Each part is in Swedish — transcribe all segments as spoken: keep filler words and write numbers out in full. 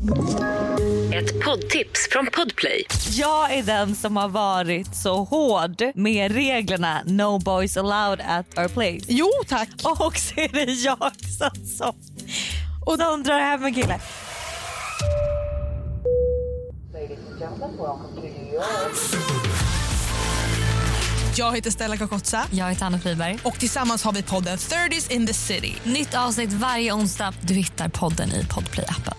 Ett poddtips från Podplay. Jag är den som har varit så hård med reglerna No boys allowed at our place. Jo, tack. Och så är det jag som, som, och de drar hem en kille. Jag heter Stella Kakotsa. Jag heter Anna Friberg. Och tillsammans har vi podden thirties in the city. Nytt avsnitt varje onsdag. Du hittar podden i Podplay-appen.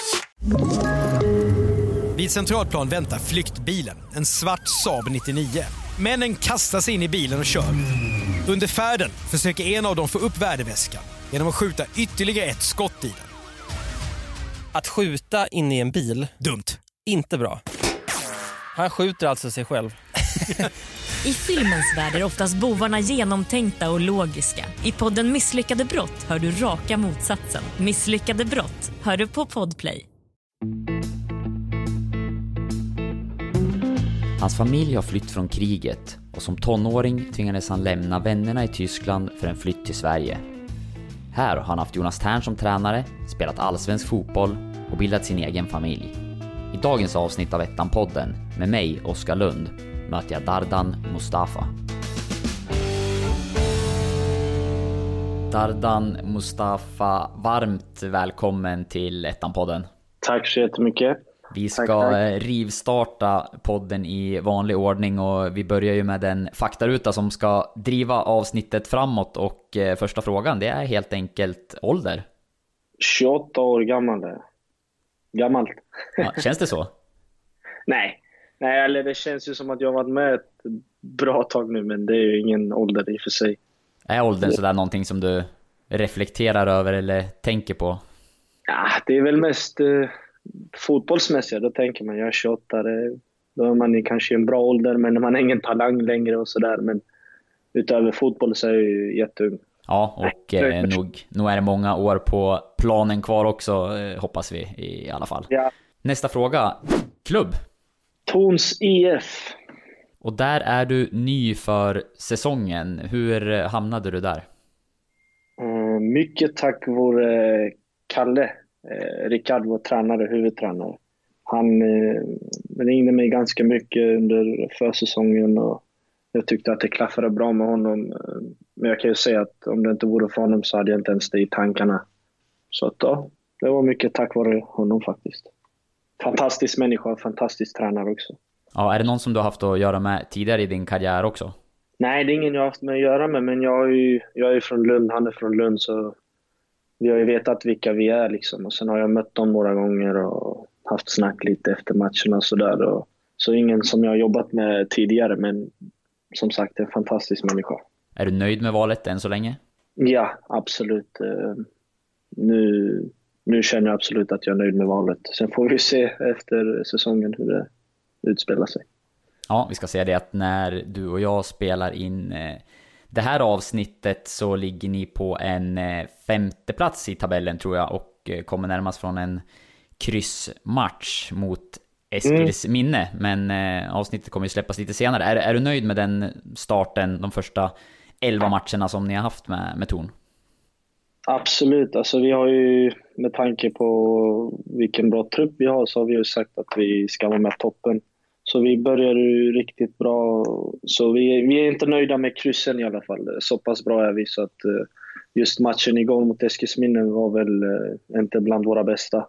Vid Centralplan väntar flyktbilen, en svart Saab nittionio. Männen kastar sig in i bilen och kör. Under färden försöker en av dem få upp värdeväskan genom att skjuta ytterligare ett skott i den. Att skjuta in i en bil, dumt. Inte bra. Han skjuter alltså sig själv. I filmens värld är oftast bovarna genomtänkta och logiska. I podden Misslyckade brott hör du raka motsatsen. Misslyckade brott hör du på Podplay. Hans familj har flytt från kriget och som tonåring tvingades han lämna vännerna i Tyskland för en flytt till Sverige. Här har han haft Jonas Tern som tränare, spelat allsvensk fotboll och bildat sin egen familj. I dagens avsnitt av Ettan-podden med mig, Oskar Lund, möter jag Dardan Mustafa. Dardan Mustafa, varmt välkommen till Ettan-podden. Tack så jättemycket. Vi ska tack, tack. rivstarta podden i vanlig ordning och vi börjar ju med den faktaruta som ska driva avsnittet framåt och eh, första frågan, det är helt enkelt ålder. tjugoåtta år gammal. Gammalt. Ja, känns det så? Nej. Nej, eller det känns ju som att jag har varit med ett bra tag nu, men det är ju ingen ålder i för sig. Är åldern sådär någonting som du reflekterar över eller tänker på? Ja, det är väl mest eh, fotbollsmässigt. Då tänker man, jag är tjugoåtta, det, då är man i kanske en bra ålder, men man är ingen talang längre och sådär. Men utöver fotboll så är jag ju jätteung. Ja, och eh, nog, nog är det många år på planen kvar också, eh, hoppas vi i alla fall. Ja. Nästa fråga, klubb? Torns I F. Och där är du ny för säsongen. Hur hamnade du där? Uh, mycket tack vare Kalle, uh, Rickard, vår tränare, huvudtränare. Han uh, ringde mig ganska mycket under försäsongen och jag tyckte att det klaffade bra med honom. Uh, men jag kan ju säga att om det inte vore för honom så hade jag inte ens det i tankarna. Så att, ja, det var mycket tack vare honom faktiskt. Fantastisk människa, fantastisk tränare också. Ja, är det någon som du har haft att göra med tidigare i din karriär också? Nej, det är ingen jag har haft med att göra med, men jag är ju jag är från Lund, han är från Lund, så vi har ju vetat vilka vi är liksom. Och sen har jag mött dem några gånger och haft snack lite efter matcherna och sådär. Och, så ingen som jag har jobbat med tidigare, men som sagt, en fantastisk människa. Är du nöjd med valet än så länge? Ja, absolut. Nu... Nu känner jag absolut att jag är nöjd med valet. Sen får vi se efter säsongen hur det utspelar sig. Ja, vi ska säga det att när du och jag spelar in eh, det här avsnittet så ligger ni på en eh, femte plats i tabellen tror jag och eh, kommer närmast från en kryssmatch mot Eskils mm. minne. Men eh, avsnittet kommer ju släppas lite senare. Är, är du nöjd med den starten, de första elva matcherna som ni har haft med, med Torn? Absolut, alltså vi har ju med tanke på vilken bra trupp vi har så har vi ju sagt att vi ska vara med toppen. Så vi börjar ju riktigt bra, så vi, vi är inte nöjda med kryssen i alla fall. Så pass bra är vi så att just matchen igår mot Eskilsminne var väl inte bland våra bästa.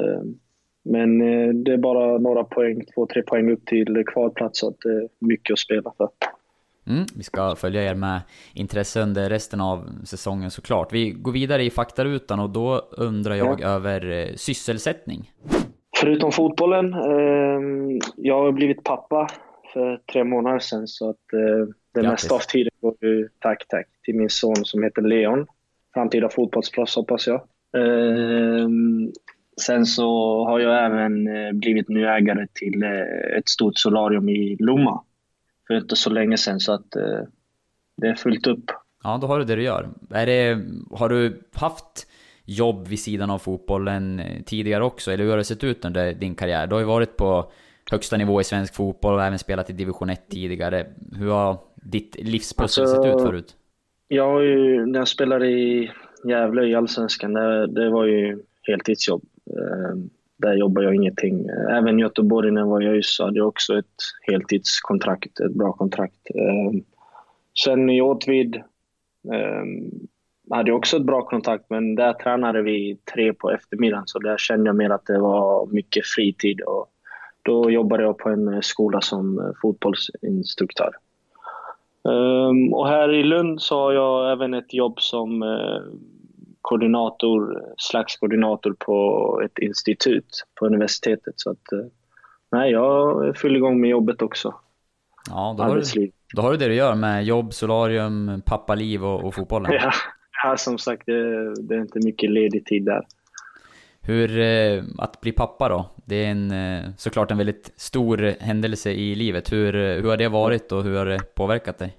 Men det är bara några poäng, två, tre poäng upp till kvalplats så att det är mycket att spela för. Mm, vi ska följa er med intresse under resten av säsongen såklart. Vi går vidare i faktarutan och då undrar jag ja. över eh, sysselsättning. Förutom fotbollen, eh, jag har blivit pappa för tre månader sedan så att eh, det mesta av tiden går ju tack tack till min son som heter Leon. Framtida fotbollsproffs hoppas jag. Eh, sen så har jag även eh, blivit ny ägare till eh, ett stort solarium i Lomma. För inte så länge sedan så att eh, det är fullt upp. Ja, då har du det du gör. Är det, har du haft jobb vid sidan av fotbollen tidigare också? Eller hur har det sett ut under din karriär? Du har ju varit på högsta nivå i svensk fotboll och även spelat i division ett tidigare. Hur har ditt livspussel alltså, sett ut förut? Jag har ju, när jag spelade i Gävle i Allsvenskan, det, det var ju heltidsjobb. där jobbar jag ingenting. Även i Göteborg när jag var i ÖIS så hade jag också ett heltidskontrakt, ett bra kontrakt. Sen i Åtvid hade jag också ett bra kontakt, men där tränade vi tre på eftermiddagen, så där kände jag mer att det var mycket fritid, och då jobbade jag på en skola som fotbollsinstruktör. Um, och här i Lund så har jag även ett jobb som uh, koordinator, slags koordinator på ett institut på universitetet, så att uh, nej, jag fyller igång med jobbet också. Ja, då har, du, då har du det du gör med jobb, solarium, pappaliv och, och fotbollen. Ja, ja, som sagt, det, det är inte mycket ledig tid där. Hur, eh, att bli pappa då? Det är en, eh, såklart en väldigt stor händelse i livet. Hur, hur har det varit och hur har det påverkat dig?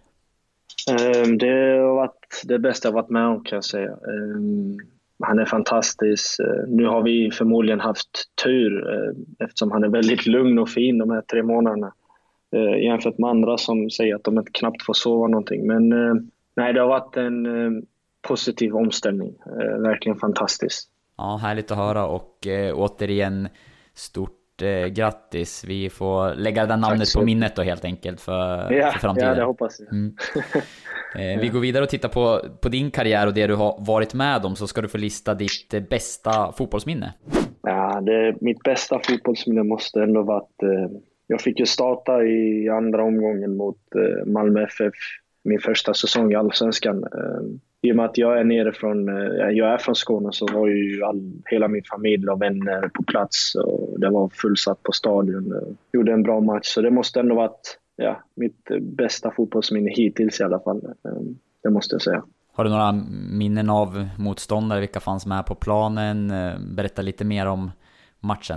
Um, det har varit det bästa jag varit med om, kan jag säga. Um, han är fantastisk. Uh, nu har vi förmodligen haft tur uh, eftersom han är väldigt lugn och fin de här tre månaderna. Uh, jämfört med andra som säger att de inte knappt får sova någonting. Men uh, nej, det har varit en uh, positiv omställning. Uh, verkligen fantastiskt. Ja, härligt att höra, och eh, återigen stort eh, grattis. Vi får lägga det namnet på minnet då helt enkelt för, ja, för framtiden. Ja, det hoppas jag. Mm. Eh, vi går vidare och tittar på, på din karriär och det du har varit med om, så ska du få lista ditt eh, bästa fotbollsminne. Ja, det, mitt bästa fotbollsminne måste ändå varit... Eh, jag fick ju starta i andra omgången mot eh, Malmö F F, min första säsong i Allsvenskan. Eh, I och med att jag är nere från, jag är från Skåne, så var ju all, hela min familj och vänner på plats, och det var fullsatt på stadion. Jag gjorde en bra match, så det måste ändå varit ja, mitt bästa fotbollsminne hittills i alla fall. Det måste jag säga. Har du några minnen av motståndare? Vilka fanns med på planen? Berätta lite mer om matchen.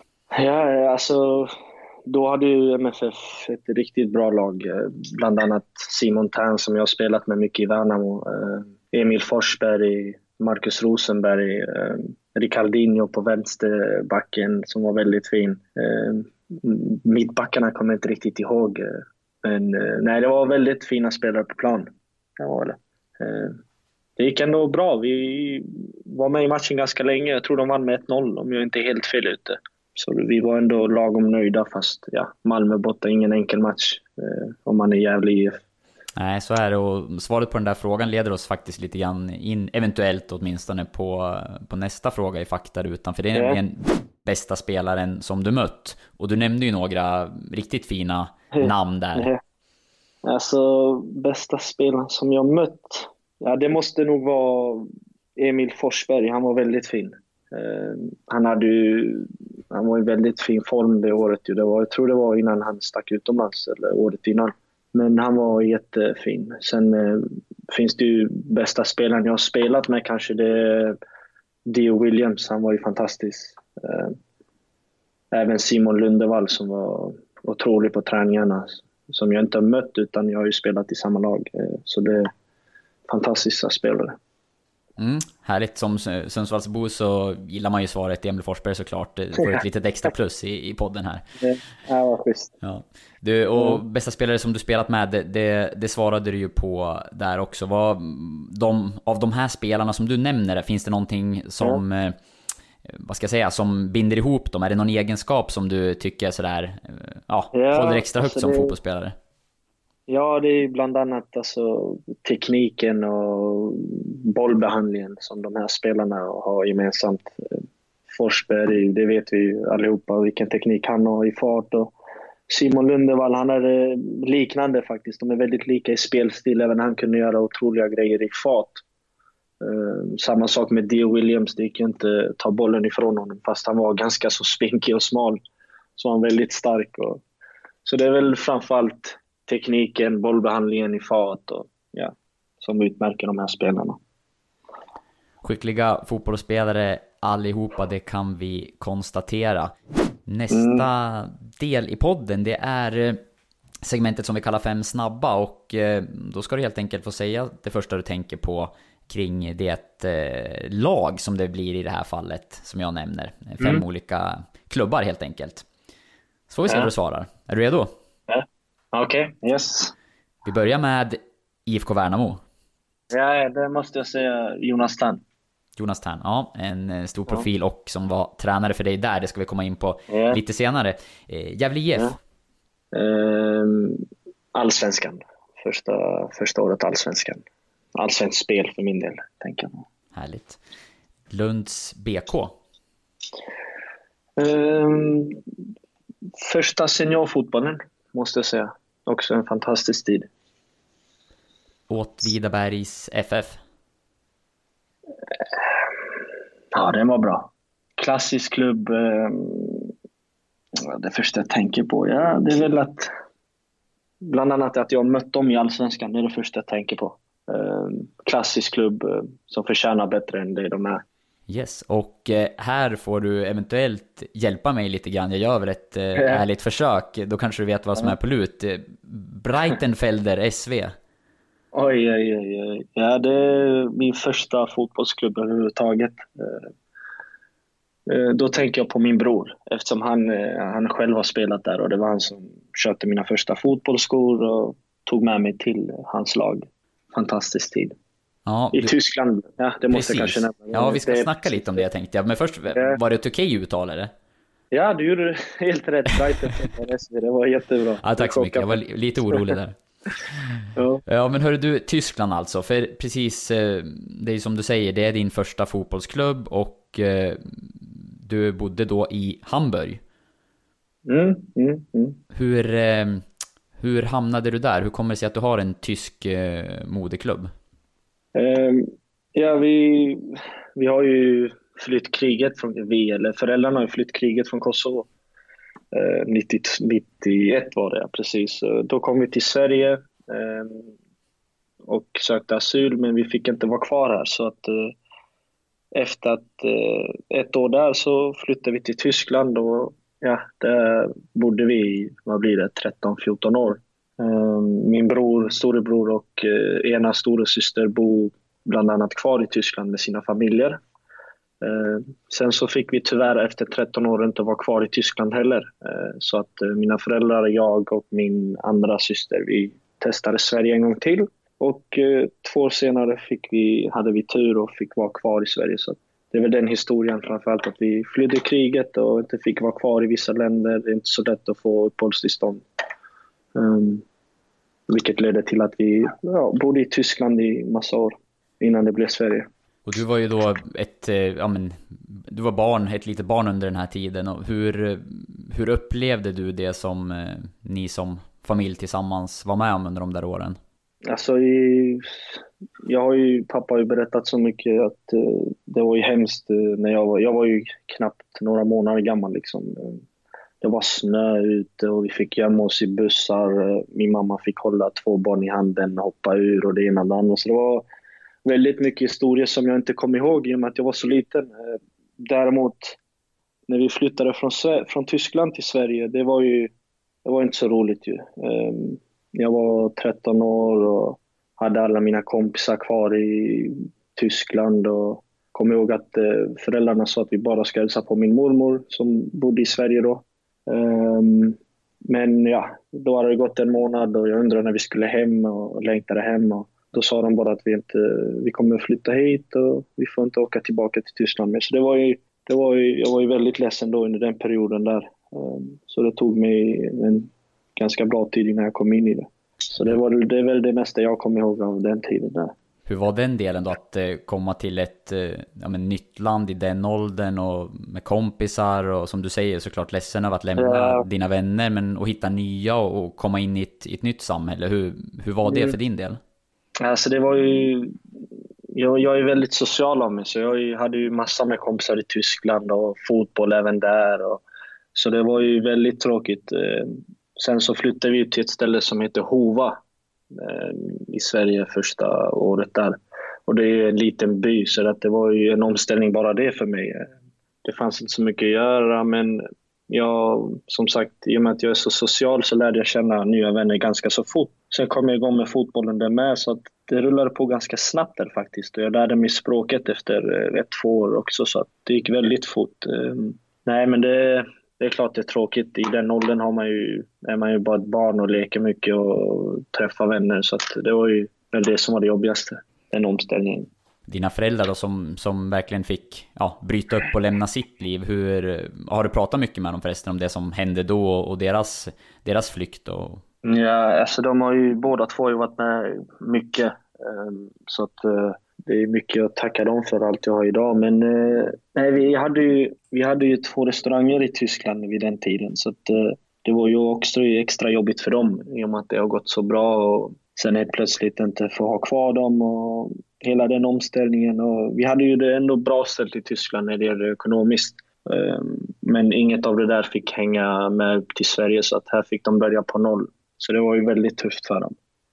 Ja, alltså... Då hade ju M F F ett riktigt bra lag. Bland annat Simon Tern som jag har spelat med mycket i Värnamo. Emil Forsberg, Marcus Rosenberg, Ricardinho på vänsterbacken som var väldigt fin. Mittbackarna kommer jag inte riktigt ihåg. Men nej, det var väldigt fina spelare på plan. Det var det. Det gick ändå bra. Vi var med i matchen ganska länge. Jag tror de vann med ett noll om jag inte är helt fel ute. Så vi var ändå lagom nöjda, fast ja, Malmö borta, ingen enkel match eh, om man är Gävle I F. Nej, så är det, och svaret på den där frågan leder oss faktiskt lite grann in, eventuellt åtminstone på, på nästa fråga i faktarutan, för det är den ja. bästa spelaren som du mött, och du nämnde ju några riktigt fina ja. namn där. Ja. Alltså, bästa spelaren som jag mött, ja, det måste nog vara Emil Forsberg. Han var väldigt fin. Uh, han hade ju, han var i väldigt fin form det året ju. Det var, jag tror det var innan han stack utomlands, eller året innan. Men han var jättefin. Sen uh, finns det ju bästa spelaren jag har spelat med, kanske det är Dio Williams. Han var ju fantastisk. Uh, även Simon Lundevall som var otrolig på träningarna, som jag inte har mött utan jag har ju spelat i samma lag. Uh, så det är fantastiska spelare. Mm, härligt. Som Sundsvallsbo så gillar man ju svaret Emil Forsberg såklart. Det får ett litet extra plus i, i podden här. Ja, vad schysst. Ja. Du, och bästa spelare som du spelat med, det, det, det svarade du ju på där också. Vad, de, av de här spelarna som du nämner, finns det någonting som, ja. vad ska jag säga, som binder ihop dem? Är det någon egenskap som du tycker sådär, ja, ja, håller extra högt alltså som det... fotbollsspelare? Ja, det är bland annat alltså, tekniken och bollbehandlingen som de här spelarna har gemensamt. Forsberg, det vet vi ju allihopa vilken teknik han har i fart. Och Simon Lundevall, han är liknande faktiskt. De är väldigt lika i spelstil, även han kunde göra otroliga grejer i fart. Samma sak med Dio Williams, det gick ju inte ta bollen ifrån honom, fast han var ganska så spinkig och smal. Så han var väldigt stark. Och... Så det är väl framförallt tekniken, bollbehandlingen i fart och, ja, som utmärker de här spelarna. Skickliga fotbollsspelare allihopa, det kan vi konstatera. Nästa mm. del i podden, det är segmentet som vi kallar fem snabba, och då ska du helt enkelt få säga det första du tänker på kring det lag som det blir i det här fallet som jag nämner. Fem mm. olika klubbar helt enkelt. Så får vi se ja. hur du svarar. Är du redo? Ja. Okej, okay. Yes. Vi börjar med I F K Värnamo. Ja, det måste jag säga, Jonas Tern. Jonas Tern, ja, en stor profil och som var tränare för dig där. Det ska vi komma in på ja. lite senare. Eh, Gävle I F? Ja. Eh, allsvenskan. Första, första året allsvenskan. Allsvenskt spel för min del, tänker jag. Härligt. Lunds B K? Eh, första seniorfotbollen, måste jag säga. Också en fantastisk tid. Åtvidabergs F F? Ja, den var bra. Klassisk klubb. Eh, det första jag tänker på, ja, det är väl att bland annat att jag mött dem i allsvenskan. Det är det första jag tänker på. Eh, klassisk klubb eh, som förtjänar bättre än det de är. Yes, och eh, här får du eventuellt hjälpa mig lite grann. Jag gör väl ett eh, ärligt försök. Då kanske du vet vad som är på lut. Breitenfelder S V? Oj, oj, oj. Ja, det är min första fotbollsklubb överhuvudtaget. Då tänker jag på min bror. Eftersom han, han själv har spelat där. Och det var han som köpte mina första fotbollsskor och tog med mig till hans lag. Fantastisk tid. Ja, I du... Tyskland. Ja, det måste jag kanske nämna. Ja, vi ska det... snacka lite om det, jag tänkte. Men först, var det ett okej uttal, eller? Ja, du gjorde helt rätt. Det var jättebra. Ja, tack så mycket. Jag var lite orolig där. Ja. Ja, men hörru du, Tyskland alltså. För precis, det är som du säger, det är din första fotbollsklubb och du bodde då i Hamburg. Mm, mm, mm. Hur, hur hamnade du där? Hur kommer det sig att du har en tysk moderklubb? Um, ja, vi, vi har ju flytt kriget från vi, eller föräldrarna har ju flytt kriget från Kosovo. Uh, nittio, nittioett var det, precis. Uh, då kom vi till Sverige uh, och sökte asyl, men vi fick inte vara kvar här. Så att uh, efter att, uh, ett år där så flyttade vi till Tyskland och ja, där bodde vi, vad blir det, tretton fjorton år. Uh, min bror, storebror och uh, ena storasyster bor bland annat kvar i Tyskland med sina familjer. Uh, sen så fick vi tyvärr efter tretton år inte vara kvar i Tyskland heller. Uh, så att uh, mina föräldrar, jag och min andra syster, vi testade Sverige en gång till. Och uh, två år senare fick vi, hade vi tur och fick vara kvar i Sverige. Så det är väl den historien framförallt, att vi flydde kriget och inte fick vara kvar i vissa länder. Det är inte så lätt att få uppehållstillstånd. Um, vilket ledde till att vi ja, bodde i Tyskland i massa år innan det blev Sverige. Och du var ju då ett, ja men, du var barn, ett litet barn under den här tiden. Och hur, hur upplevde du det som eh, ni som familj tillsammans var med om under de där åren? Alltså, i, jag har ju, pappa har ju berättat så mycket att eh, det var ju hemskt eh, när jag var, jag var ju knappt några månader gammal liksom. Det var snö ute och vi fick gömma oss i bussar. Min mamma fick hålla två barn i handen och hoppa ur och det ena och det andra. Så det var väldigt mycket historier som jag inte kom ihåg i och med att jag var så liten. Däremot, när vi flyttade från, från Tyskland till Sverige, det var ju det var inte så roligt ju. Jag var tretton år och hade alla mina kompisar kvar i Tyskland och kom ihåg att föräldrarna sa att vi bara ska hälsa på min mormor som bodde i Sverige då. Men ja, då hade det gått en månad och jag undrade när vi skulle hem och längtade hem och då sa de bara att vi inte vi kommer att flytta hit och vi får inte åka tillbaka till Tyskland mer. Så det var ju, det var ju, jag var ju väldigt ledsen då under den perioden där. Så det tog mig en ganska bra tid innan jag kom in i det. Så det, var, det är väl det mesta jag kommer ihåg av den tiden där. Hur var den delen då, att komma till ett ja, men, nytt land i den åldern och med kompisar och som du säger såklart ledsen av att lämna ja. dina vänner men att hitta nya och komma in i ett, i ett nytt samhälle. Hur, hur var det för din del? Alltså det var ju, jag, jag är väldigt social av mig så jag hade ju massor med kompisar i Tyskland och fotboll även där. Och, så det var ju väldigt tråkigt. Sen så flyttade vi till ett ställe som heter Hova i Sverige första året där. Och det är en liten by så att det var ju en omställning bara det för mig. Det fanns inte så mycket att göra men jag, som sagt, i och med att jag är så social så lärde jag känna nya vänner ganska så fort. Sen kom jag igång med fotbollen där med så att det rullade på ganska snabbt där faktiskt. Och jag lärde mig språket efter ett, två år också så att det gick väldigt fort. Nej men det, det är klart det är tråkigt. I den åldern har man ju, är man ju bara ett barn och leker mycket och träffar vänner. Så att det var ju väl det som var det jobbigaste, den omställningen. dina föräldrar då, som, som verkligen fick ja, bryta upp och lämna sitt liv. Hur, har du pratat mycket med dem förresten om det som hände då och deras, deras flykt? Och... Ja, alltså de har ju båda två ju varit med mycket. Så att det är mycket att tacka dem för allt jag har idag. Men nej, vi hade ju, vi hade ju två restauranger i Tyskland vid den tiden. Så att det var ju också extra jobbigt för dem i och med att det har gått så bra. Och sen helt plötsligt inte få ha kvar dem och hela den omställningen. Och vi hade ju det ändå bra ställt i Tyskland när det gäller ekonomiskt. Men inget av det där fick hänga med upp till Sverige, så att här fick de börja på noll. Så det var ju väldigt tufft för dem.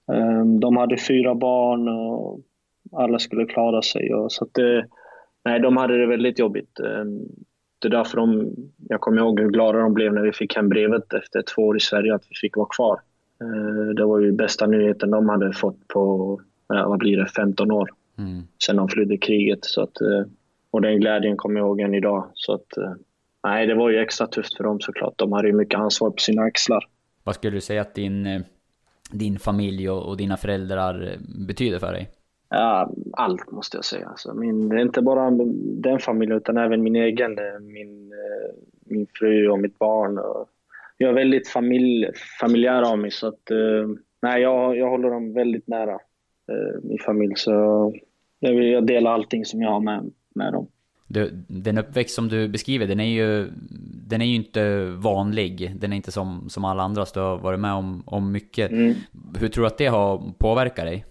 De hade fyra barn och alla skulle klara sig. Och så att det, nej, de hade det väldigt jobbigt. Det är därför de, jag kommer ihåg hur glada de blev när vi fick hem brevet efter två år i Sverige att vi fick vara kvar. Det var ju bästa nyheten de hade fått på, ja, vad blir det, femton år. Mm. Sen de flydde kriget. Så att, och den glädjen kommer jag ihåg än idag. Så att, nej, det var ju extra tufft för dem såklart. De hade ju mycket ansvar på sina axlar. Vad skulle du säga att din, din familj och, och dina föräldrar betyder för dig? Ja, allt måste jag säga. Alltså, min, det är inte bara den familjen utan även min egen, min, min fru och mitt barn. Och jag är väldigt familj, familjär av mig, så att, nej, jag, jag håller dem väldigt nära, min familj. Så jag, jag delar allting som jag har med, med dem. Du, den uppväxt som du beskriver, den är ju, den är ju inte vanlig. Den är inte som, som alla andra, så du har varit med om, om mycket. Mm. Hur tror du att det har påverkat dig?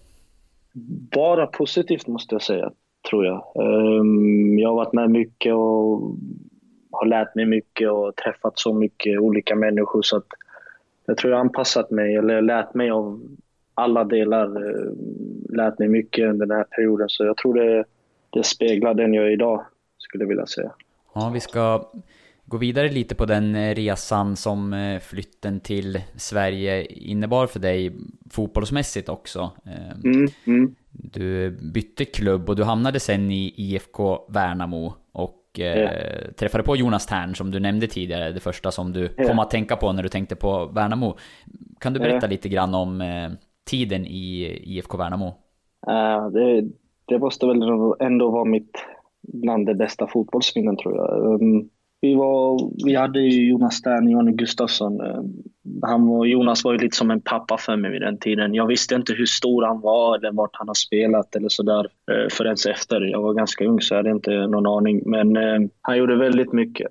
Bara positivt måste jag säga, tror jag. Um, jag har varit med mycket och har lärt mig mycket och träffat så mycket olika människor, så att jag tror jag har anpassat mig eller lärt mig av alla delar, uh, lärt mig mycket under den här perioden, så jag tror det, det speglar den jag är idag, skulle jag vilja säga. Ja, vi ska gå vidare lite på den resan som flytten till Sverige innebar för dig fotbollsmässigt också. Mm, mm. Du bytte klubb och du hamnade sen i I F K Värnamo och ja. träffade på Jonas Tern som du nämnde tidigare, det första som du ja. kom att tänka på när du tänkte på Värnamo. Kan du berätta ja. lite grann om tiden i I F K Värnamo? Ja, det, det måste väl ändå vara mitt bland det bästa fotbollsminnen, tror jag. Vi, var, vi hade ju Jonas Tern, Jonny Gustafsson. Han var, Jonas var ju lite som en pappa för mig vid den tiden. Jag visste inte hur stor han var eller vart han har spelat eller sådär förrän efter. Jag var ganska ung så jag hade inte någon aning. Men eh, han gjorde väldigt mycket.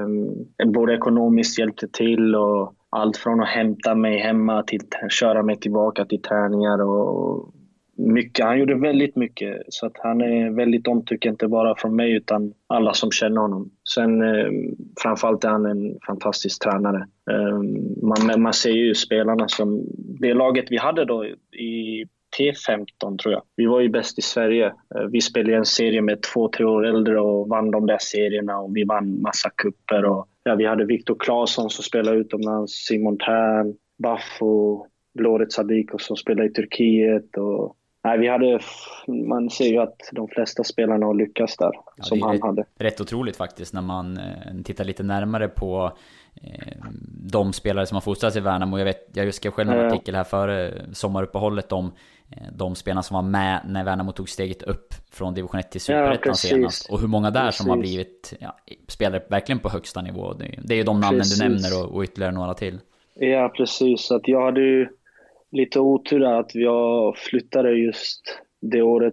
Eh, både ekonomiskt hjälpte till och allt från att hämta mig hemma till att köra mig tillbaka till träningar och mycket. Han gjorde väldigt mycket, så att han är väldigt omtyckt, inte bara från mig utan alla som känner honom. Sen eh, framförallt är han en fantastisk tränare. Eh, man, man ser ju spelarna som det laget vi hade då i T femton, tror jag. Vi var ju bäst i Sverige. Eh, vi spelade en serie med två, tre år äldre och vann de där serierna och vi vann massa kupper. Och, ja, vi hade Viktor Claesson som spelade utomlands, Simon Tern, Baffo, Loret Sadikos som spelade i Turkiet och nej, vi hade, man ser ju att de flesta spelarna har lyckats där, ja, som han rätt, hade. Rätt otroligt faktiskt när man eh, tittar lite närmare på eh, de spelare som har fostrats i Värnamo. Jag vet, jag skrev själv en artikel här före sommaruppehållet om eh, de spelarna som var med när Värnamo tog steget upp från division ett till Superettan ja, senast. Och hur många där precis. Som har blivit ja, spelare verkligen på högsta nivå. Det, det är ju de namnen precis. Du nämner och, och ytterligare några till. Ja, precis. Att jag hade ju lite otur att jag flyttade just det året.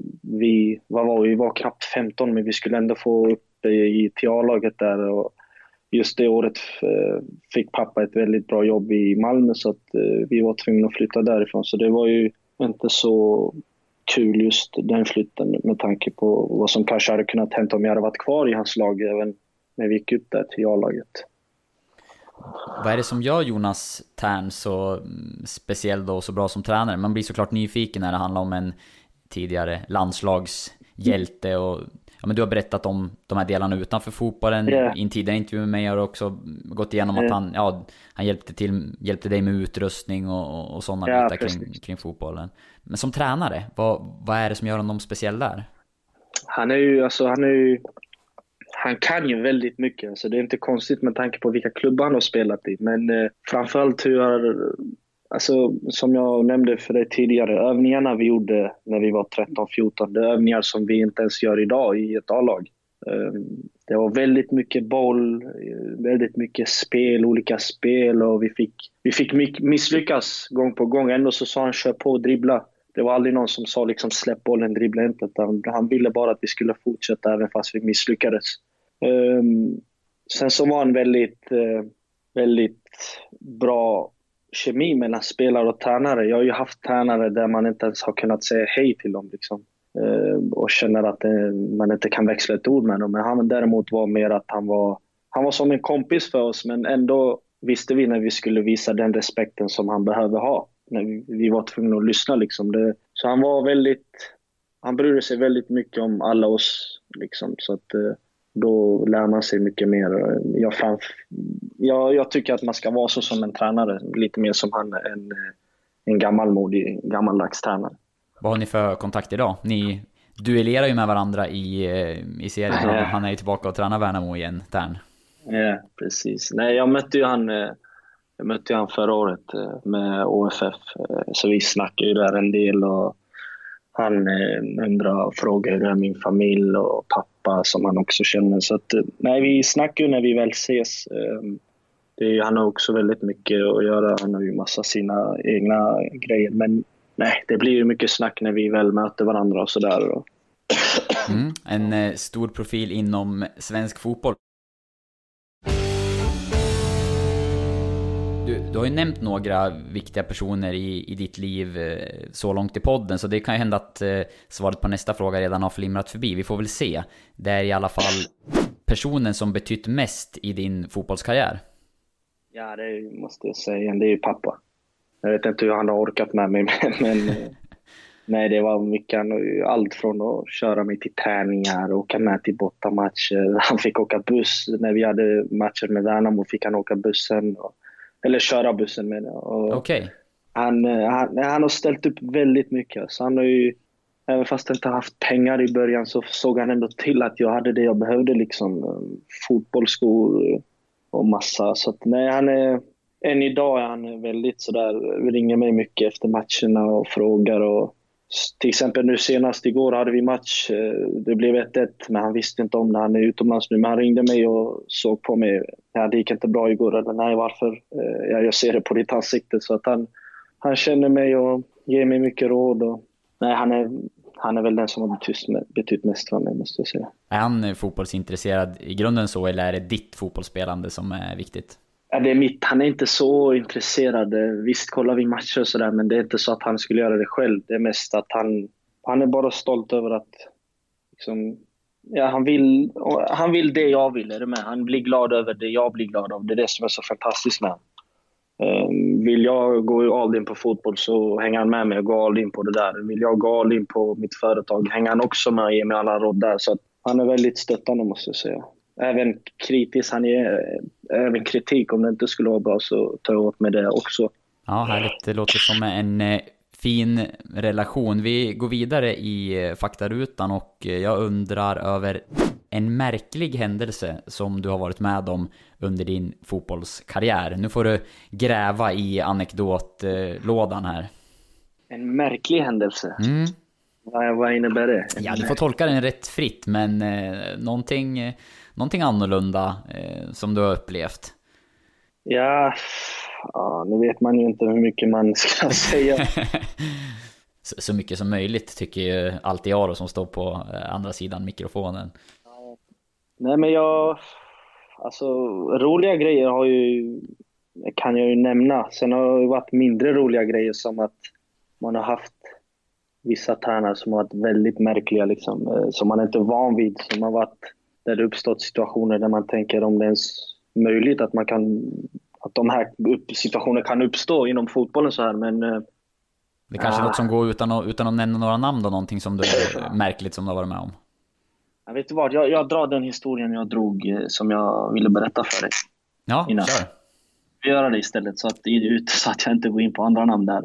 Vi, vad var vi? vi var knappt femton, men vi skulle ändå få upp i T A-laget där. Och just det året fick pappa ett väldigt bra jobb i Malmö, så att vi var tvungna att flytta därifrån. Så det var ju inte så kul just den flytten med tanke på vad som kanske hade kunnat hända om jag hade varit kvar i hans lag även när vi gick upp där till A-laget. Vad är det som gör Jonas Tern så speciell då, så bra som tränare? Man blir såklart nyfiken när det handlar om en tidigare landslagshjälte och ja, men du har berättat om de här delarna utanför fotbollen. Yeah. I en tidigare intervju med mig har du också gått igenom yeah. att han, ja, han hjälpte, till, hjälpte dig med utrustning och, och sådana yeah, bitar kring, kring fotbollen. Men som tränare, vad, vad är det som gör honom speciell där? Han är ju, alltså han är ju Han kan ju väldigt mycket, så det är inte konstigt med tanke på vilka klubbar han har spelat i. Men eh, framförallt hur alltså, som jag nämnde för dig tidigare, övningarna vi gjorde när vi var tretton fjorton, det är övningar som vi inte ens gör idag i ett A-lag. Det var väldigt mycket boll, väldigt mycket spel, olika spel och vi fick, vi fick misslyckas gång på gång. Ändå så sa han kör på och dribbla. Det var aldrig någon som sa liksom släpp bollen, dribbla inte. Han ville bara att vi skulle fortsätta även fast vi misslyckades. Sen så var han väldigt, väldigt bra kemi mellan spelare och tränare. Jag har ju haft tränare där man inte ens har kunnat säga hej till dem liksom. Och känner att man inte kan växla ett ord med dem. Men han däremot var mer att han var, han var som en kompis för oss, men ändå visste vi när vi skulle visa den respekten som han behöver ha. När vi, vi var tvungna att lyssna liksom. Det, så han var väldigt, han brydde sig väldigt mycket om alla oss liksom. Så att då lär man sig mycket mer. Jag, framf- jag, jag tycker att man ska vara så som en tränare, lite mer som han, en, en gammalmodig, gammaldags tränare. Vad har ni för kontakt idag? Ni duellerar ju med varandra i, i serien. Han, han är ju tillbaka och tränar Värnamo igen, Tern. Ja, precis. Nej, jag mötte ju han, jag mötte ju han förra året med O F F. Så vi snackade ju där en del och han undrar frågor hur är min familj och pappa som han också känner. Så att, nej, vi snackar ju när vi väl ses. Det är, han har också väldigt mycket att göra. Han har ju massa sina egna grejer, men nej, det blir ju mycket snack när vi väl möter varandra och sådär. Mm, en eh, stor profil inom svensk fotboll. Du, du har ju nämnt några viktiga personer i, i ditt liv eh, så långt i podden, så det kan ju hända att eh, svaret på nästa fråga redan har flimrat förbi. Vi får väl se. Det är i alla fall personen som betytt mest i din fotbollskarriär. Ja, det måste jag säga. Det är ju pappa. Jag vet inte hur han har orkat med mig, men nej, det var mycket. Allt från att köra mig till träningar, åka med till bortamatcher. Han fick åka buss. När vi hade matcher med Värnamo fick han åka bussen. Och, eller köra bussen med det. Okej. Okay. Han, han, han har ställt upp väldigt mycket. Så han har ju, även fast jag inte haft pengar i början, så såg han ändå till att jag hade det jag behövde. Liksom, fotbollsskor och massa. Så att, nej, han är... Än idag är han väldigt sådär, ringer mig mycket efter matcherna och frågar. Och till exempel nu senast igår hade vi match, det blev ett ett, men han visste inte om det, han är utomlands nu. Men han ringde mig och såg på mig, ja, det gick inte bra igår. Eller, nej, varför? Ja, jag ser det på ditt ansikte. Så att han, han känner mig och ger mig mycket råd. Och, nej, han är, han är väl den som har betytt, betytt mest för mig, måste jag säga. Är han fotbollsintresserad i grunden så, eller är det ditt fotbollsspelande som är viktigt? Ja, det är mitt. Han är inte så intresserad. Visst kollar vi matcher och sådär, men det är inte så att han skulle göra det själv. Det är mest att han, han är bara stolt över att liksom, ja, han, vill, han vill det jag vill. Är det med? Han blir glad över det jag blir glad av. Det är det som är så fantastiskt med. Um, vill jag gå all in på fotboll så hänger han med mig och går all in på det där. Vill jag gå all in på mitt företag hänger han också med och ger mig alla råd där. Så att han är väldigt stöttande, måste jag säga. Även kritisk, han ger även kritik. Om det inte skulle vara bra så tar jag åt med det också. Ja, härligt. Det låter som en eh, fin relation. Vi går vidare i eh, faktarutan och eh, jag undrar över en märklig händelse som du har varit med om under din fotbollskarriär. Nu får du gräva i anekdotlådan här. En märklig händelse? Mm. Vad, vad innebär det? Ja, du får tolka den rätt fritt, men eh, någonting... Eh, Någonting annorlunda eh, som du har upplevt? Ja, ja, nu vet man ju inte hur mycket man ska säga. så, så mycket som möjligt tycker ju alltid jag då, som står på eh, andra sidan mikrofonen. Nej, men jag... Alltså, roliga grejer har ju, kan jag ju nämna. Sen har det varit mindre roliga grejer som att man har haft vissa tränare som har varit väldigt märkliga, liksom, som man inte är van vid, som har varit... Där det uppstått situationer där man tänker om det är ens möjligt att man kan, att de här situationerna kan uppstå inom fotbollen så här, men det är kanske äh, något som går utan att, utan att nämna några namn då, någonting som du är märkligt som du har varit med om. Jag vet inte vad, jag, jag drar den historien jag drog som jag ville berätta för dig. Ja, innan. Kör. Vi gör det istället så att, så att jag inte går in på andra namn där.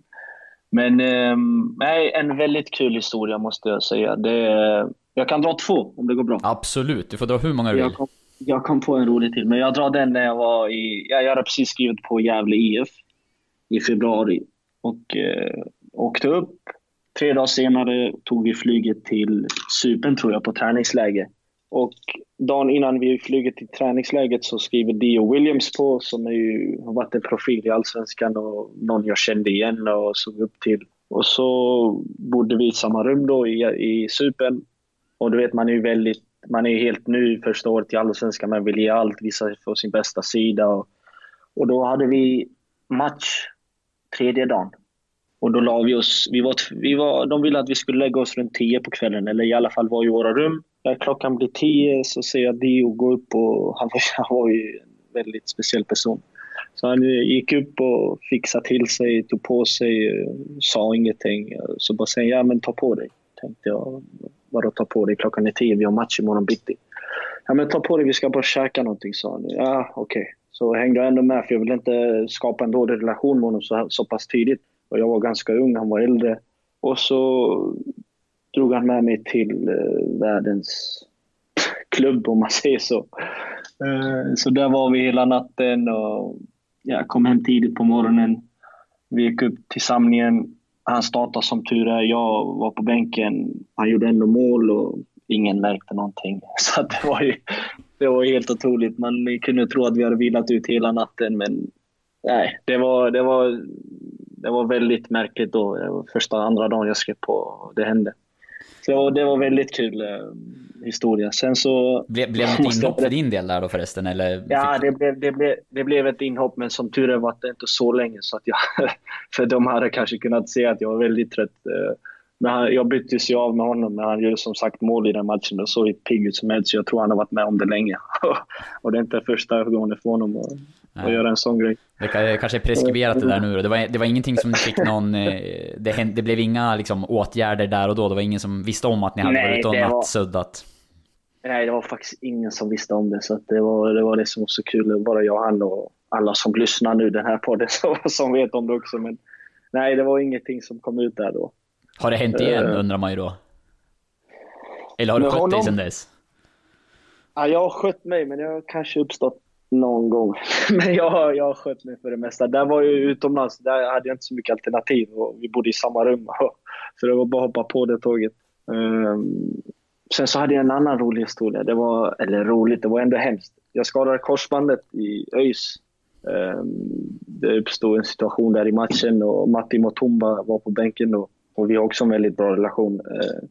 Men nej, en väldigt kul historia måste jag säga. Det, jag kan dra två om det går bra. Absolut, du får dra hur många du vill. Jag kom, jag kom på en rolig till, men jag drar den när jag var i... Jag hade precis skrivit på Gävle I F. i februari och eh, åkte upp. Tre dagar senare tog vi flyget till Cypern, tror jag, på träningsläge. Och dagen innan vi flyger till träningsläget så skriver Dio Williams på, som är ju, har varit en profil i Allsvenskan och någon jag kände igen och såg upp till. Och så bodde vi i samma rum då i, i Cypern. Och du vet, man är ju väldigt, man är helt ny första året i Allsvenskan, man vill ge allt, visa för sin bästa sida. Och, och då hade vi match tredje dagen. Och då la vi oss, vi var, vi var, de ville att vi skulle lägga oss runt tio på kvällen, eller i alla fall var i våra rum. När klockan blir tio så ser jag Dio gå upp, och han var, han var ju en väldigt speciell person. Så han gick upp och fixade till sig, tog på sig, sa ingenting. Så bara säger ja men ta på dig. Tänkte jag, vadå ta på dig? Klockan är tio, vi har match imorgon bitti. Ja men ta på dig, vi ska bara käka någonting, sa han. Ja okej. Okay. Så hängde jag ändå med, för jag ville inte skapa en dålig relation med honom så, så pass tidigt. Och jag var ganska ung, han var äldre. Och så drog han med mig till eh, världens klubb, om man säger så. Eh, så där var vi hela natten och jag kom hem tidigt på morgonen. Vi gick upp till samlingen. Han startade som tur är. Jag var på bänken. Han gjorde ändå mål och ingen märkte någonting. Så det var ju det var helt otroligt. Man kunde tro att vi hade vilat ut hela natten, men nej, det var, det var, det var väldigt märkligt då. Det var första andra dagen jag skrev på och det hände. Så det var väldigt kul eh, historia. Sen så Ble, blev det ett inhopp för din del där då förresten? Eller ja, det blev, det, blev, det blev ett inhopp, men som tur är var det inte så länge. Så att jag, för de hade kanske kunnat se att jag var väldigt trött. Men han, jag byttes ju av med honom, men han gjorde som sagt mål i den matchen och så pigg ut som helst. Så jag tror han har varit med om det länge. Och det är inte första gången för honom att, att göra en sån grej. Det kanske är preskriberat det där nu. Det var, det var ingenting som ni fick någon... Det, hände, det blev inga liksom, åtgärder där och då. Det var ingen som visste om att ni hade varit och nattsuddat. Nej, det var faktiskt ingen som visste om det. Så att det, var, det var det som var så kul. Bara jag och han och alla som lyssnar nu den här podden som vet om det också. Men nej, det var ingenting som kom ut där då. Har det hänt igen, uh, undrar man ju då? Eller har du skött dig sedan dess? Ja, jag har skött mig, men jag har kanske uppstått någon gång. Men jag, jag har skött mig för det mesta. Där var ju utomlands, där hade jag inte så mycket alternativ. Och vi bodde i samma rum. Så det var bara att hoppa på det tåget. Um, sen så hade jag en annan rolig historia. Det var, eller roligt, det var ändå hemskt. Jag skadade korsbandet i ÖIS. Um, det uppstod en situation där i matchen och Matti Mutumba var på bänken då. Och vi har också en väldigt bra relation.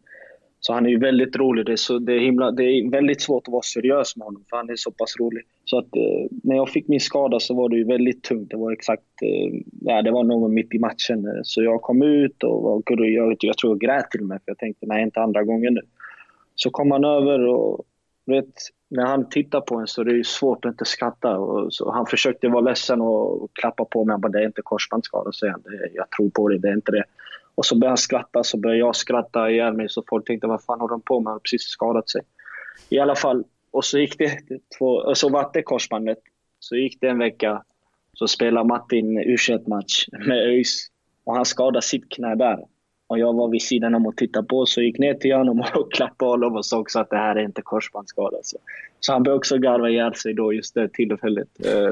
Så han är ju väldigt rolig. Det är, så, det är, himla, det är väldigt svårt att vara seriös med honom, för han är så pass rolig. Så att när jag fick min skada så var det ju väldigt tungt. Det var exakt, ja, det var någon mitt i matchen. Så jag kom ut och var, jag, jag tror jag grät till mig, för jag tänkte nej, inte andra gången nu. Så kom han över och vet, när han tittar på en så är det ju svårt att inte skratta. Och så han försökte vara ledsen och klappa på mig. Han bara, det är inte korsbandsskada, säger han. Jag tror på det, det är inte det. Och så började han skratta, så började jag skratta ihjäl mig. Så folk tänkte, vad fan har de på med? Han har precis skadat sig. I alla fall, och så gick det två, och så var det korsbandet. Så gick det en vecka, så spelade Martin U tjugoett-match med ÖIS. Och han skadade sitt knä där. Och jag var vid sidan om och tittade på, så gick ner till honom och klappade honom och sa också att det här är inte korsbandsskada. Så, så han började också garva ihjäl sig då just det tillfället.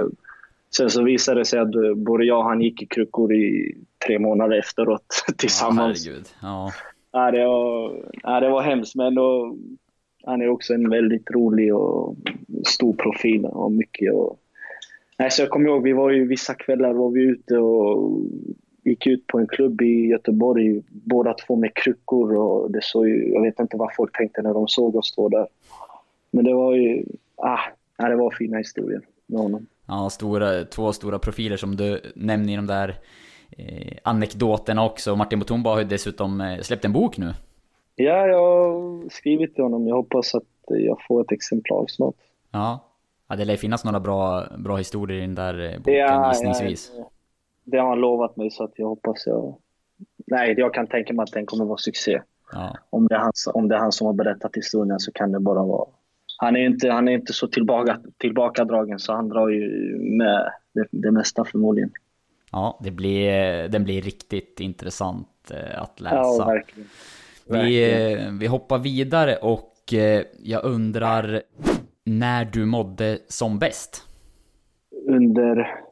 Sen så visade det sig att både jag och han gick i kryckor i tre månader efteråt tillsammans. Ja, herregud. Ja. Ja, det var, ja, det var hemskt, men då, han är också en väldigt rolig och stor profil och mycket. Och, nej, så jag kommer ihåg, vi var ju vissa kvällar var vi ute och gick ut på en klubb i Göteborg, båda två med kryckor, och det såg ju, jag vet inte vad folk tänkte när de såg oss stå där. Men det var ju, ah, ja, det var fina historier med honom. Ja, stora, två stora profiler som du nämner i de där eh, anekdoterna också. Martin Mutumba har ju dessutom eh, släppt en bok nu. Ja, jag har skrivit till honom. Jag hoppas att jag får ett exemplar snart. Ja, ja det lär finnas några bra, bra historier i den där eh, boken, ja, gissningsvis. Ja, det har han lovat mig, så att jag hoppas jag... Nej, jag kan tänka mig att den kommer vara succé. Ja. Om det är han, om det är han som har berättat historien, så kan det bara vara... Han är inte, han är inte så tillbaka, tillbakadragen, så han drar ju med det, det mesta förmodligen. Ja, det blir, den blir riktigt intressant att läsa. Ja, verkligen. verkligen. Vi, vi hoppar vidare och jag undrar när du mådde som bäst? Under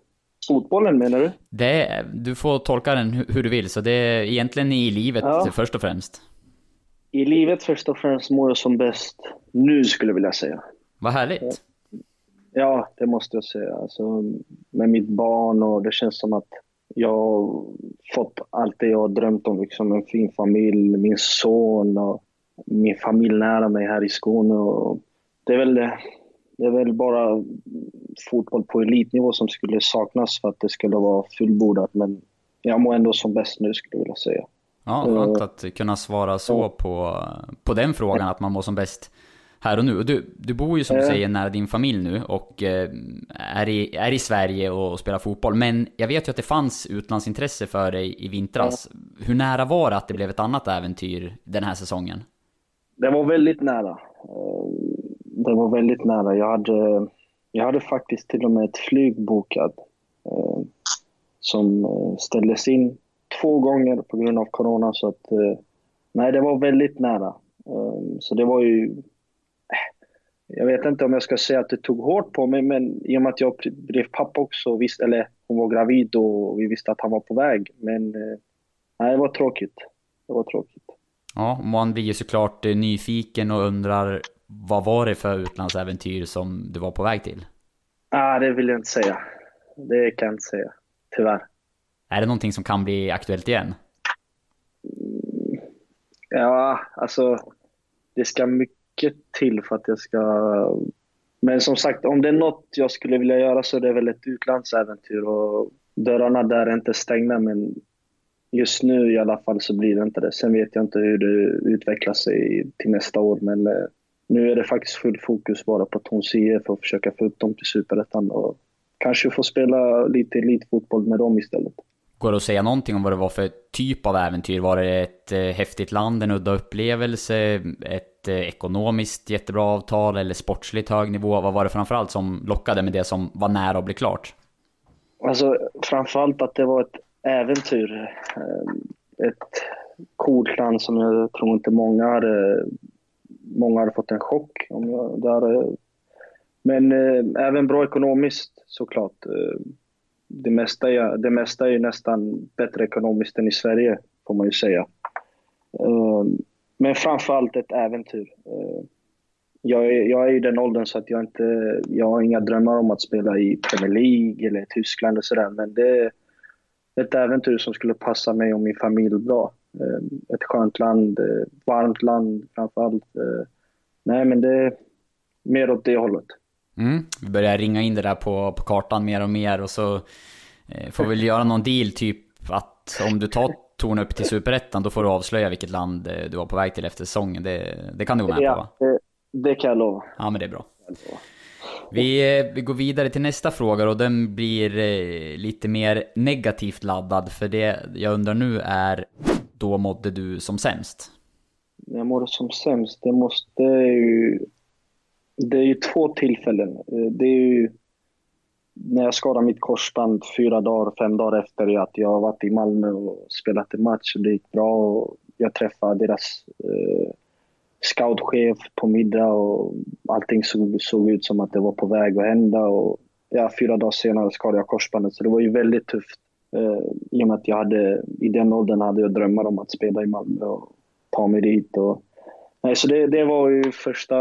Fotbollen menar du? Det, du får tolka den hur du vill, så det är egentligen i livet ja. först och främst. I livet först och främst mår jag som bäst nu, skulle jag vilja säga. Vad härligt. Ja, det måste jag säga. Alltså, med mitt barn, och det känns som att jag har fått allt det jag har drömt om. Liksom en fin familj, min son och min familj nära mig här i Skåne. Och det är väl, det är väl bara fotboll på elitnivå som skulle saknas för att det skulle vara fullbordat. Men jag mår ändå som bäst nu, skulle jag vilja säga. Ja, skönt att kunna svara så ja. på, på den frågan, att man mår som bäst här och nu. Och du, du bor ju som du säger nära din familj nu och eh, är, i, är i Sverige och, och spelar fotboll. Men jag vet ju att det fanns utlandsintresse för dig i vintras. Ja. Hur nära var det att det blev ett annat äventyr den här säsongen? Det var väldigt nära. Det var väldigt nära. Jag hade, jag hade faktiskt till och med ett flyg bokat eh, som ställdes in två gånger på grund av corona. Så att, eh, nej, det var väldigt nära. Eh, så det var ju... Jag vet inte om jag ska säga att det tog hårt på mig, men i och med att jag blev pappa också, visst, eller hon var gravid och vi visste att han var på väg. Men eh, nej, det var tråkigt. Det var tråkigt. Ja, man blir ju såklart nyfiken och undrar, vad var det för utlandsäventyr som du var på väg till? Ah, det vill jag inte säga. Det kan jag inte säga, tyvärr. Är det någonting som kan bli aktuellt igen? Ja, alltså det ska mycket till för att jag ska... Men som sagt, om det är något jag skulle vilja göra så är det väl ett utlandsäventyr, och dörrarna där är inte stängda, men just nu i alla fall så blir det inte det. Sen vet jag inte hur det utvecklar sig till nästa år, men nu är det faktiskt full fokus bara på Tons I F för att försöka få upp dem till Superettan och kanske få spela lite elitfotboll med dem istället. Går det att säga någonting om vad det var för typ av äventyr? Var det ett eh, häftigt land, en udda upplevelse, ett eh, ekonomiskt jättebra avtal eller sportsligt hög nivå? Vad var det framförallt som lockade med det som var nära att bli klart? Alltså framförallt att det var ett äventyr. Ett coolt land som jag tror inte många hade, många hade fått en chock om jag där. Men eh, även bra ekonomiskt såklart. Det mesta, är, det mesta är ju nästan bättre ekonomiskt än i Sverige, får man ju säga. Men framförallt ett äventyr. Jag är, jag är i den åldern så att jag inte, jag har inga drömmar om att spela i Premier League eller Tyskland och sådär. Men det är ett äventyr som skulle passa mig och min familj bra. Ett skönt land, varmt land framförallt. Nej, men det är mer åt det hållet. Mm. Vi börjar ringa in det där på, på kartan mer och mer, och så eh, får vi väl göra någon deal, typ att om du tar Torn upp till Superettan, då får du avslöja vilket land eh, du var på väg till efter säsongen. Det, det kan du gå med ja, på, va? Det, det kan jag lova. Ja, men det är bra. Vi, eh, vi går vidare till nästa fråga, och den blir eh, lite mer negativt laddad, för det jag undrar nu är, då mådde du som sämst? Jag mådde som sämst, det måste ju... Det är ju två tillfällen. Det är ju när jag skadade mitt korsband fyra dagar, fem dagar efter att jag varit i Malmö och spelat en match. Det gick bra och jag träffade deras eh, scoutchef på middag och allting såg, såg ut som att det var på väg att hända. Och ja, fyra dagar senare skadade jag korsbandet, så det var ju väldigt tufft. Eh, I och med att jag hade, i den åldern hade jag drömmar om att spela i Malmö och ta mig dit. Och, nej, så det, det var ju första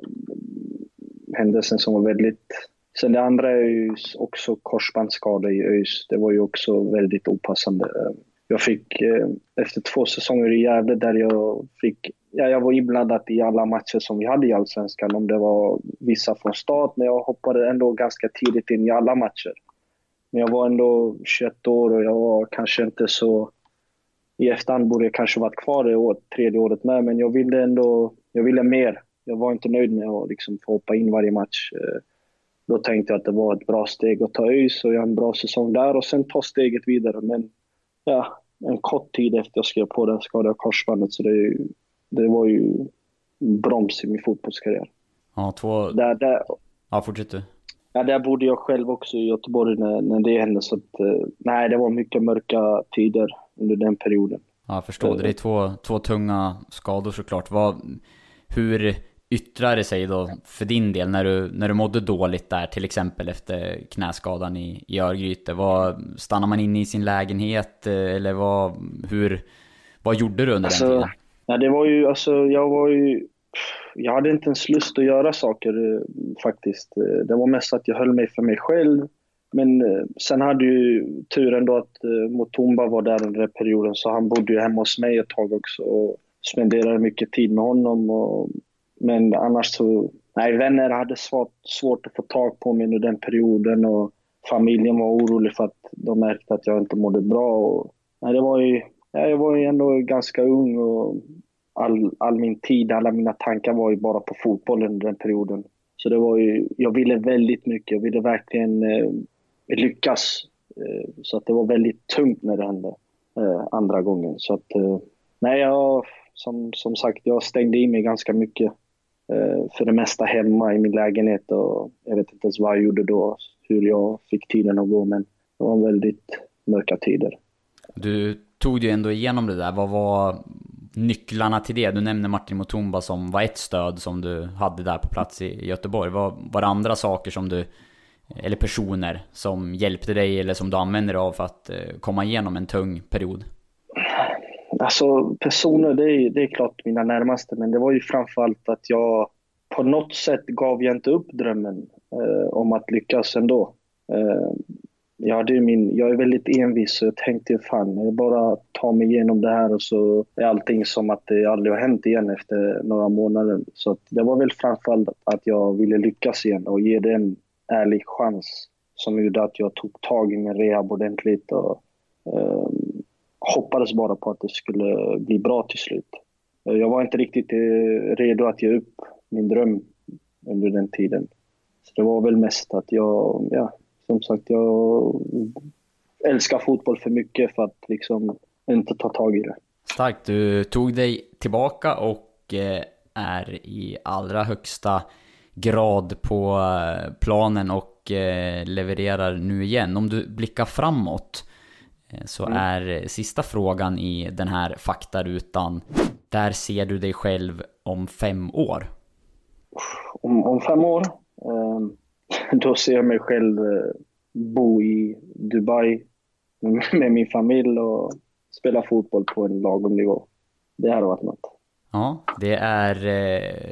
händelsen som var väldigt... Sen det andra är ju också korsbandsskada i ÖIS. Det var ju också väldigt opassande. Jag fick efter två säsonger i Gävle där jag fick... Ja, jag var inblandad i alla matcher som vi hade i Allsvenskan. Om det var vissa från start, men jag hoppade ändå ganska tidigt in i alla matcher. Men jag var ändå tjugoett år och jag var kanske inte så... I efterhand borde jag kanske varit kvar det år, tredje året med, men jag ville ändå... Jag ville mer. Jag var inte nöjd med att liksom få hoppa in varje match. Då tänkte jag att det var ett bra steg att ta ÖIS och göra en bra säsong där och sen ta steget vidare. Men ja, en kort tid efter jag skrev på den skadade jag korsbandet, så det, det var ju broms i min fotbollskarriär. Ja, två... Där, där... Ja, fortsätt du. Ja, där bodde jag själv också i Göteborg när, när det hände. Så att, nej, det var mycket mörka tider under den perioden. Ja, jag förstår. Det är två, två tunga skador såklart. Vad, hur yttrade sig då för din del när du, när du mådde dåligt där, till exempel efter knäskadan i, i Örgryte? Vad, stannar man inne i sin lägenhet eller vad, hur, vad gjorde du under alltså, den tiden? Ja, det var ju, alltså, jag var ju, jag hade inte ens lust att göra saker faktiskt. Det var mest att jag höll mig för mig själv. Men sen hade ju turen då att Mutumba var där under den perioden, så han bodde ju hemma hos mig ett tag också och spenderade mycket tid med honom. Och, men annars så, nej, vänner hade svårt, svårt att få tag på mig under den perioden och familjen var orolig för att de märkte att jag inte mådde bra. Och, nej, det var ju, jag var ju ändå ganska ung och all, all min tid, alla mina tankar var ju bara på fotbollen under den perioden. Så det var ju, jag ville väldigt mycket, jag ville verkligen eh, lyckas. Eh, så att det var väldigt tungt när det hände eh, andra gången. Så att, eh, nej, jag, som, som sagt, jag stängde in mig ganska mycket. Eh, för det mesta hemma i min lägenhet och jag vet inte ens vad jag gjorde då, hur jag fick tiden att gå, men det var väldigt mörka tider. Du tog ju ändå igenom det där. Vad var nycklarna till det? Du nämnde Martin Mutumba som var ett stöd som du hade där på plats i Göteborg. Var, var det andra saker som du, eller personer som hjälpte dig eller som du använde dig av för att komma igenom en tung period? Alltså personer, det är, det är klart mina närmaste, men det var ju framförallt att jag på något sätt gav jag inte upp drömmen eh, om att lyckas ändå. Eh, jag, hade min, jag är väldigt envis så jag tänkte fan, jag bara ta mig igenom det här och så är allting som att det aldrig har hänt igen efter några månader. Så att det var väl framförallt att jag ville lyckas igen och ge det en ärlig chans som gjorde att jag tog tag i min rehab ordentligt och eh, hoppades bara på att det skulle bli bra till slut. Jag var inte riktigt redo att ge upp min dröm under den tiden. Så det var väl mest att jag, ja, som sagt, jag älskar fotboll för mycket för att liksom inte ta tag i det. Starkt, du tog dig tillbaka och är i allra högsta grad på planen och levererar nu igen. Om du blickar framåt så är sista frågan i den här faktarutan, där ser du dig själv om fem år? Om, om fem år? Eh, då ser jag mig själv eh, bo i Dubai med min familj och spela fotboll på en lagom nivå. Det här har varit något. Ja, det är... Eh...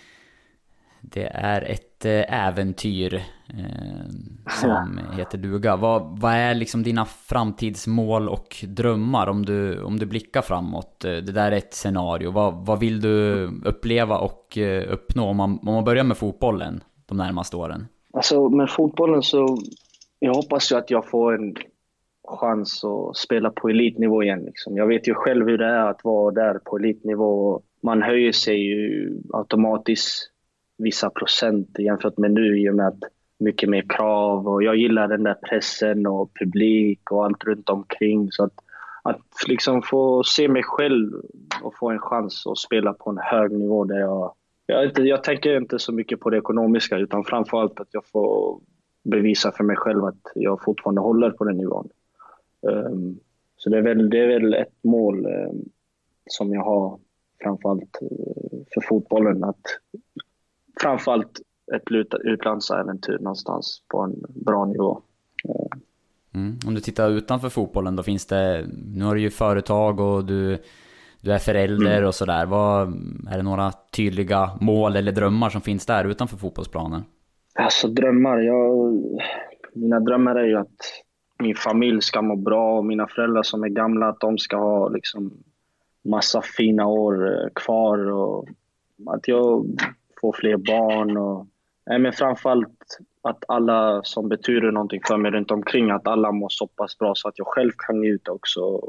Det är ett äventyr eh, som heter duga. Vad, vad är liksom dina framtidsmål och drömmar om du, om du blickar framåt? Det där är ett scenario. Vad, vad vill du uppleva och uppnå om man, om man börjar med fotbollen de närmaste åren? Alltså med fotbollen så jag hoppas ju att jag får en chans att spela på elitnivå igen. Liksom. Jag vet ju själv hur det är att vara där på elitnivå. Man höjer sig ju automatiskt vissa procent jämfört med nu i och med att mycket mer krav och jag gillar den där pressen och publik och allt runt omkring. Så att, att liksom få se mig själv och få en chans att spela på en hög nivå där jag... Jag, inte, jag tänker inte så mycket på det ekonomiska utan framförallt att jag får bevisa för mig själv att jag fortfarande håller på den nivån. Um, så det är, väl, det är väl ett mål um, som jag har framförallt uh, för fotbollen, att framförallt ett utlandsäventyr någonstans på en bra nivå. Mm. Om du tittar utanför fotbollen då finns det, nu har du ju företag och du, du är förälder mm. och sådär. Vad, är det några tydliga mål eller drömmar som finns där utanför fotbollsplanen? Alltså drömmar, jag, mina drömmar är ju att min familj ska må bra och mina föräldrar som är gamla, att de ska ha liksom massa fina år kvar och att jag få fler barn och nej, men framförallt att alla som betyder någonting för mig runt omkring, att alla mår så pass bra så att jag själv kan njuta också.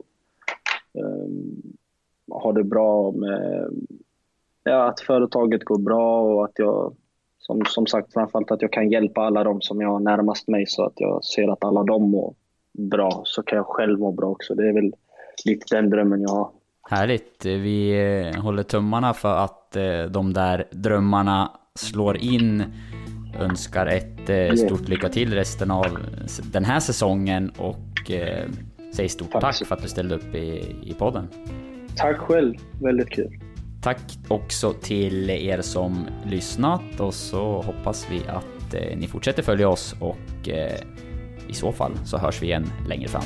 Um, ha det bra med ja, att företaget går bra och att jag som, som sagt framförallt att jag kan hjälpa alla de som jag har närmast mig så att jag ser att alla de mår bra, så kan jag själv må bra också. Det är väl lite den drömmen jag har. Härligt. Vi håller tummarna för att de där drömmarna slår in. Önskar ett stort lycka till resten av den här säsongen och säger stort tack, tack för att du ställde upp i, i podden. Tack själv. Väldigt kul. Tack också till er som lyssnat och så hoppas vi att eh, ni fortsätter följa oss och eh, i så fall så hörs vi igen längre fram.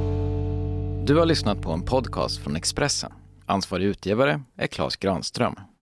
Du har lyssnat på en podcast från Expressen. Ansvarig utgivare är Claes Granström.